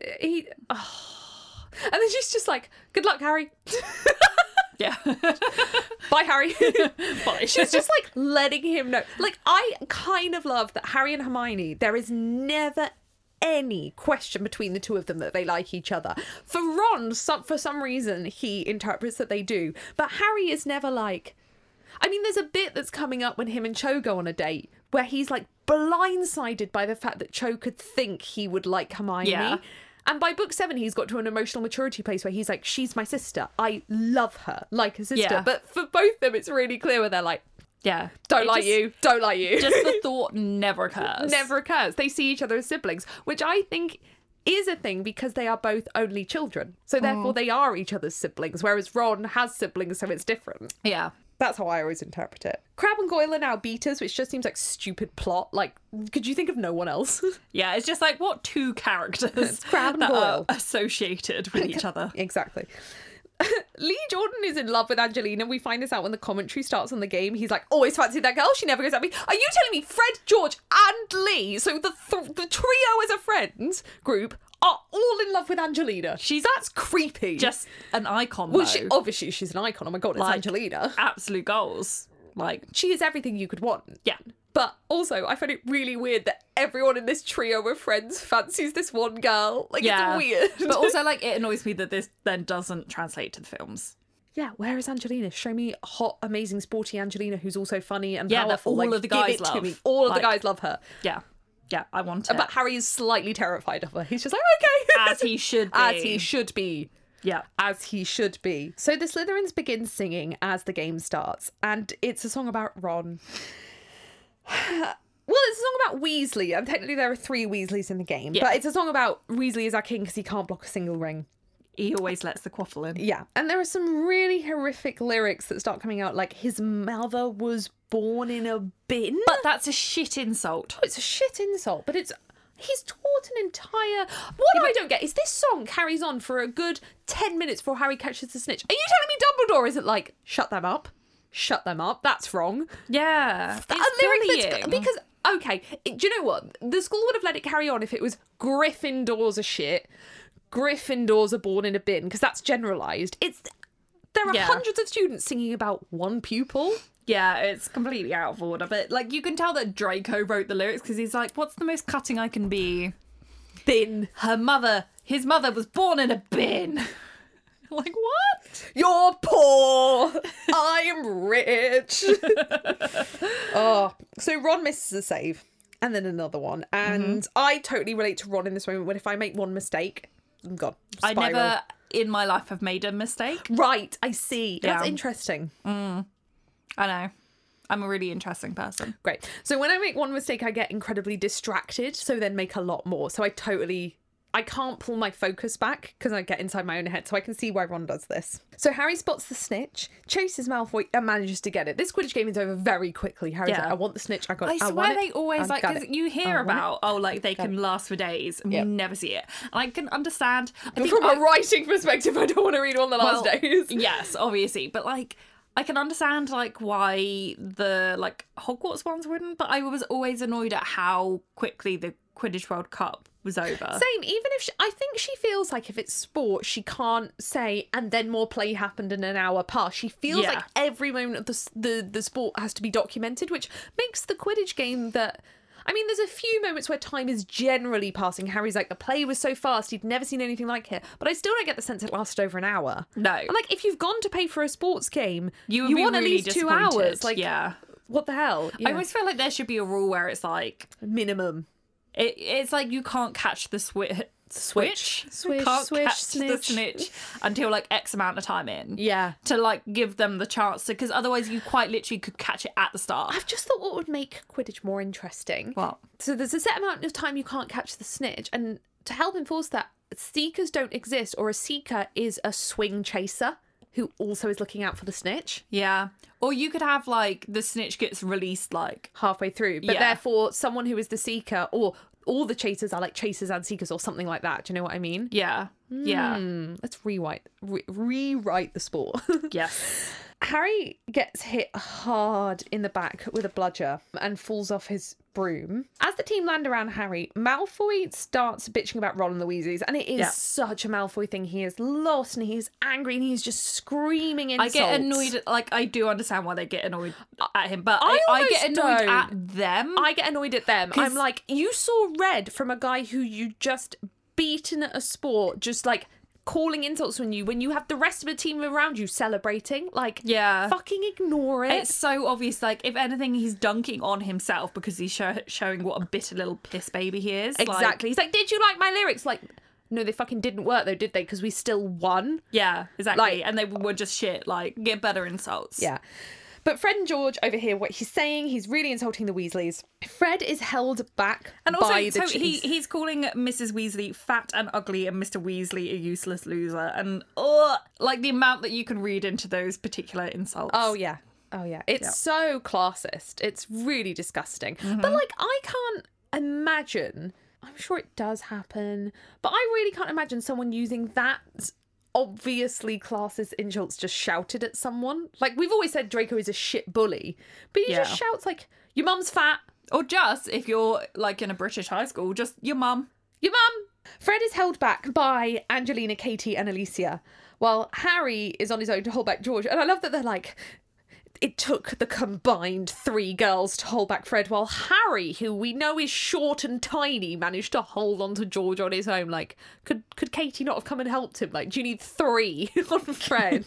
then she's just like, good luck, Harry. Yeah. Bye, Harry. Bye. She's just like letting him know. Like, I kind of love that Harry and Hermione, there is never any question between the two of them that they like each other. For Ron, for some reason, he interprets that they do. But Harry is never like... I mean, there's a bit that's coming up when him and Cho go on a date where he's like blindsided by the fact that Cho could think he would like Hermione. Yeah. And by book 7, he's got to an emotional maturity place where he's like, she's my sister. I love her like a sister. Yeah. But for both of them, it's really clear where they're like, Yeah. don't It like just- you, don't like you. Just the thought never occurs. Never occurs. They see each other as siblings, which I think is a thing because they are both only children. So therefore they are each other's siblings, whereas Ron has siblings, so it's different. Yeah. That's how I always interpret it. Crabbe and Goyle are now beaters, which just seems like stupid plot. Like, could you think of no one else? Yeah, it's just like, what two characters Crabbe and that are Goyle. associated with each other? Exactly. Lee Jordan is in love with Angelina. We find this out when the commentary starts on the game. He's like, always fancied that girl. She never goes at me. Are you telling me Fred, George, and Lee, so the trio as a friends group, are all in love with Angelina? That's creepy. Just an icon, well, though. obviously she's an icon. Oh my god, it's Like- Angelina. Absolute goals. Like, She is everything you could want. yeah. But also, I find it really weird that everyone in this trio of friends fancies this one girl. Like, Yeah. it's weird. But also, like, it annoys me that this then doesn't translate to the films. yeah, where is Angelina? Show me hot, amazing, sporty Angelina who's also funny and Yeah, that powerful. all Like, of the give guys it to love. me. All of the Like- guys love her. Yeah. Yeah, I want it. But Harry is slightly terrified of her. He's just like, okay. As he should be. As he should be. Yeah. As he should be. So the Slytherins begin singing as the game starts, and it's a song about Ron. Well, it's a song about Weasley, and technically there are 3 Weasleys in the game, Yeah. but it's a song about Weasley is our king because he can't block a single ring. He always lets the quaffle in. Yeah, and there are some really horrific lyrics that start coming out, like his mother was born in a bin. But that's a shit insult. It's a shit insult, but he's taught an entire... What I don't get is this song carries on for a good 10 minutes before Harry catches the snitch. Are you telling me Dumbledore isn't like, shut them up? Shut them up. That's wrong. Yeah. A lyric that's... bullying. Because, okay, do you know what? The school would have let it carry on if it was Gryffindors are shit, Gryffindors are born in a bin, because that's generalised. There are Yeah. hundreds of students singing about one pupil. Yeah, it's completely out of order. But, like, you can tell that Draco wrote the lyrics because he's like, what's the most cutting I can be? Bin. His mother was born in a bin. Like, what? You're poor. I'm rich. Oh, so Ron misses a save and then another one. And I totally relate to Ron in this moment when if I make one mistake, I'm gone. I Spiral. never in my life have made a mistake. Right, I see. That's Yeah. interesting. I know. I'm a really interesting person. Great. So when I make one mistake, I get incredibly distracted, so then make a lot more. So I can't pull my focus back because I get inside my own head, so I can see why Ron does this. So Harry spots the snitch, chases Malfoy, and manages to get it. This Quidditch game is over very quickly. Harry's Yeah. like, I want the snitch, I got I it, I swear want it, they always I like, got because it. you I hear want about, like, they can last for days and Yep. you never see it. And I can understand. I But think from a writing perspective, I don't want to read on the last well, days. Yes, obviously. But, like, I can understand, like, why the, like, Hogwarts ones wouldn't, but I was always annoyed at how quickly the Quidditch World Cup was over. Same, even if I think she feels like if it's sport, she can't say, and then more play happened in an hour passed. She feels Yeah. like every moment of the sport has to be documented, which makes the Quidditch game that... I mean, there's a few moments where time is generally passing. Harry's like, the play was so fast, he'd never seen anything like it. But I still don't get the sense it lasted over an hour. No. And like, if you've gone to pay for a sports game, You would be want really at least 2 disappointed. hours. Like, yeah. what the hell? I always feel like there should be a rule where it's like, Minimum. It's like you can't catch the switch. Swish, Can't swish, catch snitch. the snitch until like X amount of time in. Yeah. To like give them the chance to, because otherwise you quite literally could catch it at the start. I've just thought what would make Quidditch more interesting. What? So there's a set amount of time you can't catch the snitch, and to help enforce that, seekers don't exist, or a seeker is a swing chaser who also is looking out for the snitch Yeah. Or you could have like the snitch gets released like halfway through, but Yeah. therefore someone who is the seeker, or all the chasers are like chasers and seekers or something like that. Do you know what I mean? yeah. Yeah. Let's rewrite the sport. Yes. Harry gets hit hard in the back with a bludger and falls off his broom. As the team land around Harry, Malfoy starts bitching about Ron and the Weasleys, and it is Yeah. such a Malfoy thing. He is lost and he is angry and he's just screaming I insults. get annoyed, like, I do understand why they get annoyed at him, but I almost get annoyed don't. at them. I get annoyed at them. 'Cause- I'm like, you saw red from a guy who you just beaten at a sport, just like calling insults on you when you have the rest of the team around you celebrating. Like, Yeah. fucking ignore it. It's so obvious, like, if anything, he's dunking on himself because he's showing what a bitter little piss baby he is. Like, Exactly. He's like, did you like my lyrics? Like, no, they fucking didn't work though, did they? Because we still won. yeah, exactly. Like- and they were just shit. Like, get better insults. Yeah. But Fred and George overhear what he's saying. He's really insulting the Weasleys. Fred is held back And also, by the so cheese. he's calling Mrs. Weasley fat and ugly and Mr. Weasley a useless loser. And, like, the amount that you can read into those particular insults. Oh, yeah. Oh, yeah. It's so classist. It's really disgusting. But, like, I can't imagine... I'm sure it does happen. But I really can't imagine someone using that obviously classist insults just shouted at someone. Like, we've always said Draco is a shit bully. But he just shouts, like, your mum's fat. Or just, if you're, like, in a British high school, just your mum. Your mum! Fred is held back by Angelina, Katie, and Alicia, while Harry is on his own to hold back George. And I love that they're like, it took the combined 3 girls to hold back Fred, while Harry, who we know is short and tiny, managed to hold on to George on his own. Like, could Katie not have come and helped him? Like, do you need 3 on Fred?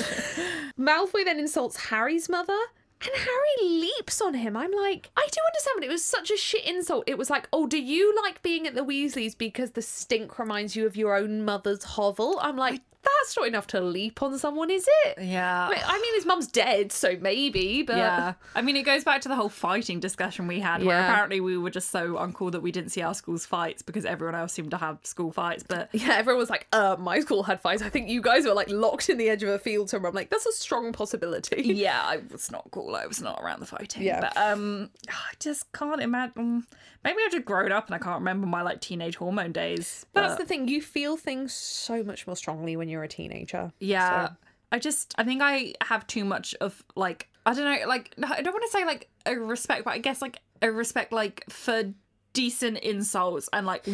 Malfoy then insults Harry's mother. And Harry leaps on him. I'm like, I do understand, but it was such a shit insult. It was like, oh, do you like being at the Weasleys because the stink reminds you of your own mother's hovel? I'm like, that's not enough to leap on someone, is it? Yeah. I mean, his mum's dead, so maybe, but... Yeah. I mean, it goes back to the whole fighting discussion we had, where Yeah. apparently we were just so uncool that we didn't see our school's fights because everyone else seemed to have school fights. But Yeah, everyone was like, my school had fights. I think you guys were like locked in the edge of a field somewhere. I'm like, that's a strong possibility. yeah, I was not cool. I was not around the fighting. Yeah. But I just can't imagine. Maybe I've just grown up and I can't remember my like teenage hormone days. That's the thing. You feel things so much more strongly when you're a teenager. Yeah. So- I think I have too much of like, I don't know, like, I don't want to say like a respect, but I guess like a respect like for decent insults and like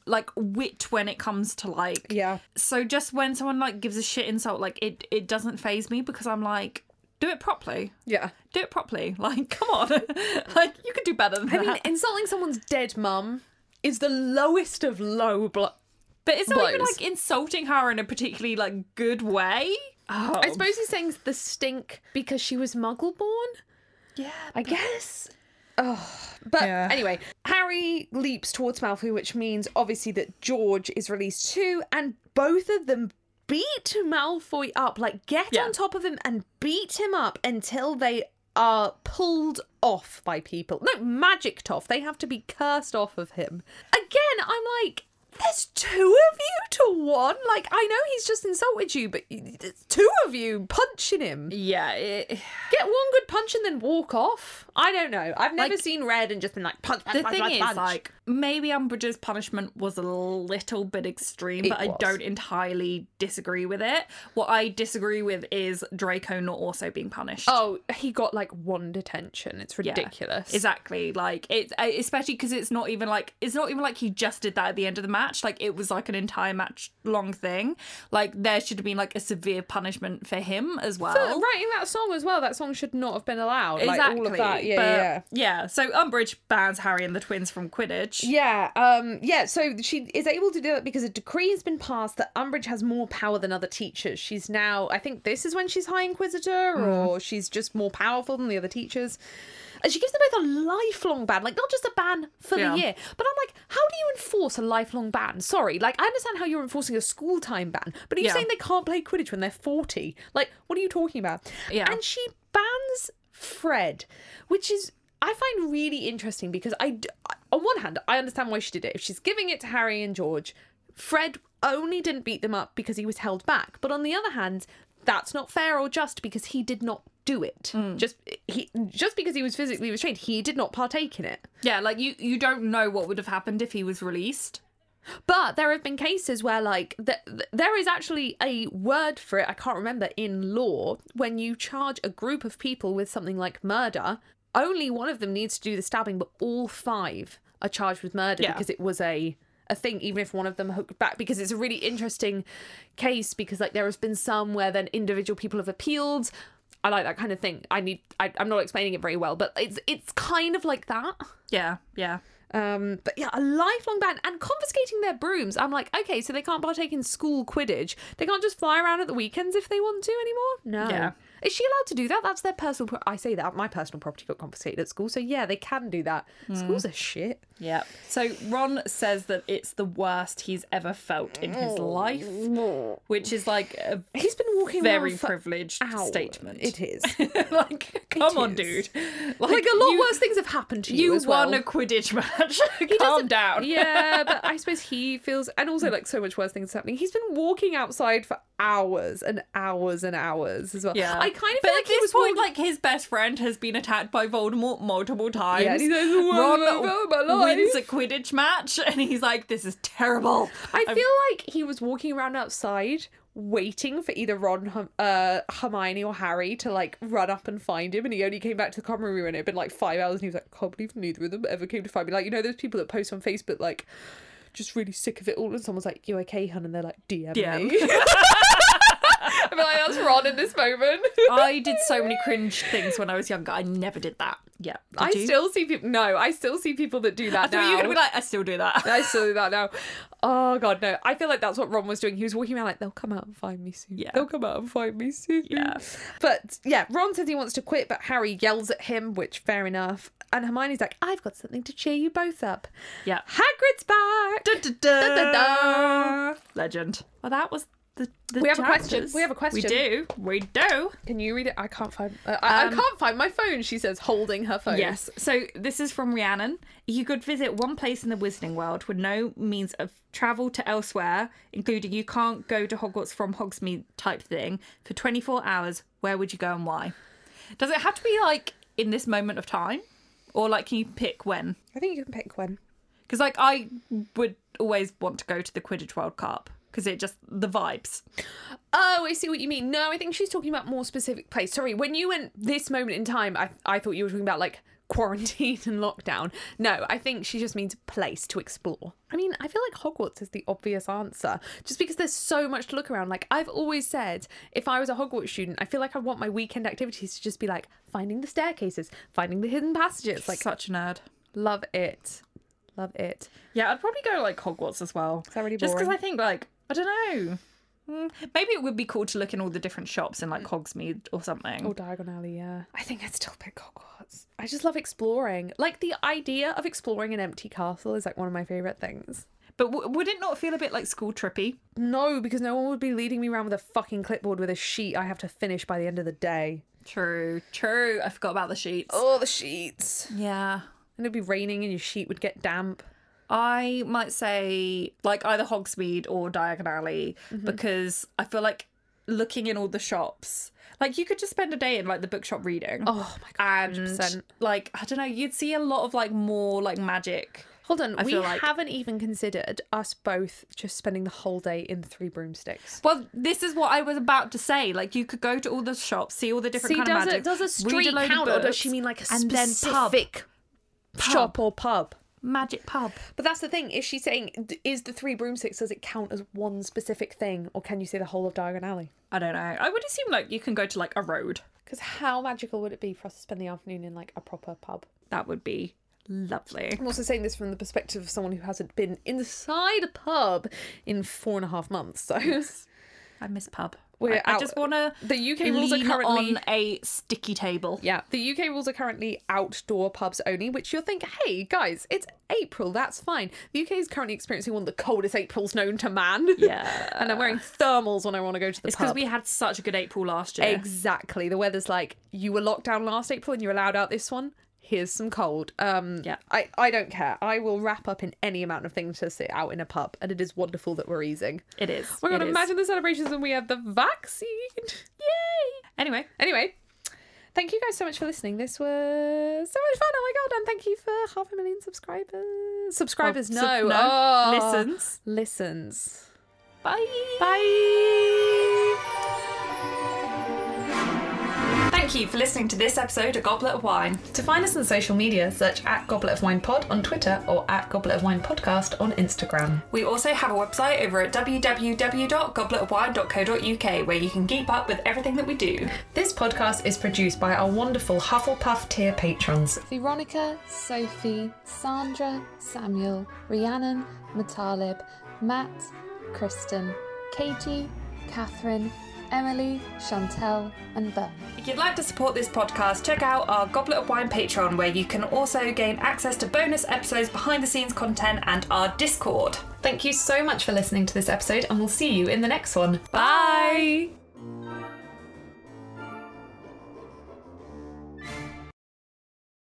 wit when it comes to like, Yeah. so just when someone like gives a shit insult, like it doesn't faze me because I'm like, do it properly. Yeah. Do it properly. Like, come on. Like, you could do better than I that. mean, insulting someone's dead mum is the lowest of low blood. But it's not even blows. like insulting her in a particularly like good way. Oh. I suppose he's saying the stink because she was muggle born. Yeah. I guess. Oh, but Yeah. anyway, Harry leaps towards Malfoy, which means obviously that George is released too, and both of them beat Malfoy up, like get Yeah. on top of him and beat him up until they are pulled off by people. No, magicked off. They have to be cursed off of him. Again, I'm like, there's 2 of you to 1. Like, I know he's just insulted you, but it's 2 of you punching him. Yeah. Get one good punch and then walk off. I don't know. I've never Like, seen Red and just been like punch, punch, The punch, thing punch, is, punch. like, maybe Umbridge's punishment was a little bit extreme, but I was. don't entirely disagree with it. What I disagree with is Draco not also being punished. Oh, he got like 1 detention. It's Yeah, ridiculous. Exactly. Like it's especially because it's not even like he just did that at the end of the match. Like it was like an entire match long thing. Like there should have been like a severe punishment for him as well. For writing that song as well. That song should not have been allowed. Exactly. Like all of that. Yeah, But, yeah. yeah. So Umbridge bans Harry and the twins from Quidditch. Quidditch. Yeah, so she is able to do it because a decree has been passed that Umbridge has more power than other teachers. She's now, I think this is when she's High Inquisitor, or she's just more powerful than the other teachers. And she gives them both a lifelong ban, like not just a ban for the year. But I'm like, how do you enforce a lifelong ban? Sorry, like I understand how you're enforcing a school time ban, but are you saying they can't play Quidditch when they're 40? Like, what are you talking about? Yeah. And she bans Fred, which is, I find really interesting because on one hand, I understand why she did it. If she's giving it to Harry and George, Fred only didn't beat them up because he was held back. But on the other hand, that's not fair or just because he did not do it. Just because he was physically restrained, he did not partake in it. Yeah, like you don't know what would have happened if he was released. But there have been cases where, like, there is actually a word for it, I can't remember, in law, when you charge a group of people with something like murder, only one of them needs to do the stabbing, but all 5 are charged with murder because it was a thing, even if one of them hooked back, because it's a really interesting case, because, like, there has been some where then individual people have appealed. I like that kind of thing. I'm not explaining it very well, but it's kind of like that. Yeah. But yeah, a lifelong ban and confiscating their brooms. I'm like, okay, so they can't partake in school Quidditch. They can't just fly around at the weekends if they want to anymore? No. Yeah. Is she allowed to do that? That's their personal... I say that. My personal property got confiscated at school, so yeah, they can do that. Schools are shit. Yeah. So Ron says that it's the worst he's ever felt in his life, which is like a He's been walking very around for privileged hours. statement. It is. Like, come on, is. dude. Like a lot worse things have happened to you as well. won a Quidditch match. Calm down. Yeah, but I suppose he feels... And also, like, so much worse things happening. He's been walking outside for hours and hours and hours as well. Yeah. I kind of but feel like at he this was point, walking... like, his best friend has been attacked by Voldemort multiple times. Yeah, and he says, Ron wins a Quidditch match, and he's like, this is terrible. I feel like he was walking around outside waiting for either Ron, Hermione or Harry to, like, run up and find him, and he only came back to the common room and it had been like 5 hours, and he was like, I can't believe neither of them ever came to find me. Like, you know those people that post on Facebook, like, just really sick of it all, and someone's like, you okay, hun? And they're like, DM me. I'm like, that's Ron in this moment. I did so many cringe things when I was younger. I never did that. Yeah. I still see people that do that now. I thought you were going to be like, I still do that. I still do that now. Oh, God, no. I feel like that's what Ron was doing. He was walking around like, they'll come out and find me soon. Yeah. They'll come out and find me soon. Yeah. But, yeah, Ron says he wants to quit, but Harry yells at him, which, fair enough. And Hermione's like, I've got something to cheer you both up. Yeah. Hagrid's back! Da, da, da. Da, da, da. Legend. Well, that was the We have a chapters. question. We have a question. We do. Can you read it? I can't find... I can't find my phone, she says, holding her phone. Yes. So this is from Rhiannon. You could visit one place in the Wizarding World with no means of travel to elsewhere, including you can't go to Hogwarts from Hogsmeade type thing, for 24 hours. Where would you go and why? Does it have to be, like, in this moment of time? Or, like, can you pick when? I think you can pick when. Because, like, I would always want to go to the Quidditch World Cup. Because it just, the vibes. Oh, I see what you mean. No, I think she's talking about more specific place. Sorry, when you went this moment in time, I thought you were talking about, like, quarantine and lockdown. No, I think she just means place to explore. I mean, I feel like Hogwarts is the obvious answer, just because there's so much to look around. Like, I've always said, if I was a Hogwarts student, I feel like I want my weekend activities to just be like finding the staircases, finding the hidden passages. Like, such a nerd. Love it. Love it. Yeah, I'd probably go, like, Hogwarts as well. Is that really just boring? because I think, like, I don't know. Maybe it would be cool to look in all the different shops in, like, Hogsmeade or something. Or Diagon Alley, yeah. I think I'd still pick Hogwarts. I just love exploring. Like, the idea of exploring an empty castle is, like, one of my favourite things. But would it not feel a bit, like, school trippy? No, because no one would be leading me around with a fucking clipboard with a sheet I have to finish by the end of the day. True. I forgot about the sheets. Oh, the sheets. Yeah. And it'd be raining and your sheet would get damp. I might say, like, either Hogsmeade or Diagon Alley, because I feel like looking in all the shops, like, you could just spend a day in, like, the bookshop reading. Oh, my God, and 100%. like, I don't know, you'd see a lot of, like, more, like, magic. Hold on, we feel like- haven't even considered us both just spending the whole day in the Three Broomsticks. Well, this is what I was about to say. Like, you could go to all the shops, see all the different kind of magic. Does a read street load of count, or does books, she mean like a and then specific shop or pub? Magic pub. But that's the thing. Is she saying, is the Three Broomsticks, does it count as one specific thing? Or can you say the whole of Diagon Alley? I don't know. I would assume, like, you can go to, like, a road. Because how magical would it be for us to spend the afternoon in, like, a proper pub? That would be Lovely. I'm also saying this from the perspective of someone who hasn't been inside a pub in 4.5 months. So I miss pub. We're I out. just want to The UK rules are lean currently on a sticky table. Yeah, the UK rules are currently outdoor pubs only, which you'll think, hey, guys, it's April, that's fine. The UK is currently experiencing one of the coldest Aprils known to man. Yeah. And I'm wearing thermals when I want to go to the It's pub. because we had such a good April last year. Exactly. The weather's like, you were locked down last April and you're allowed out this one. Here's some cold. Yeah. I don't care. I will wrap up in any amount of things to sit out in a pub, and it is wonderful that we're easing. It is. Oh my God, It is. imagine the celebrations when we have the vaccine. Yay! Anyway, thank you guys so much for listening. This was so much fun. Oh my God, and thank you for 500,000 subscribers. Subscribers, no. Listens. Bye. Bye. Thank you for listening to this episode of Goblet of Wine. To find us on social media, search @Goblet of Wine Pod on Twitter or @Goblet of Wine Podcast on Instagram. We also have a website over at www.gobletofwine.co.uk where you can keep up with everything that we do. This podcast is produced by our wonderful Hufflepuff tier patrons: Veronica, Sophie, Sandra, Samuel, Rhiannon, Matalib, Matt, Kristen, Katie, Catherine, Emily, Chantel, and Bert. If you'd like to support this podcast, check out our Goblet of Wine Patreon, where you can also gain access to bonus episodes, behind the scenes content, and our Discord. Thank you so much for listening to this episode, and we'll see you in the next one. Bye!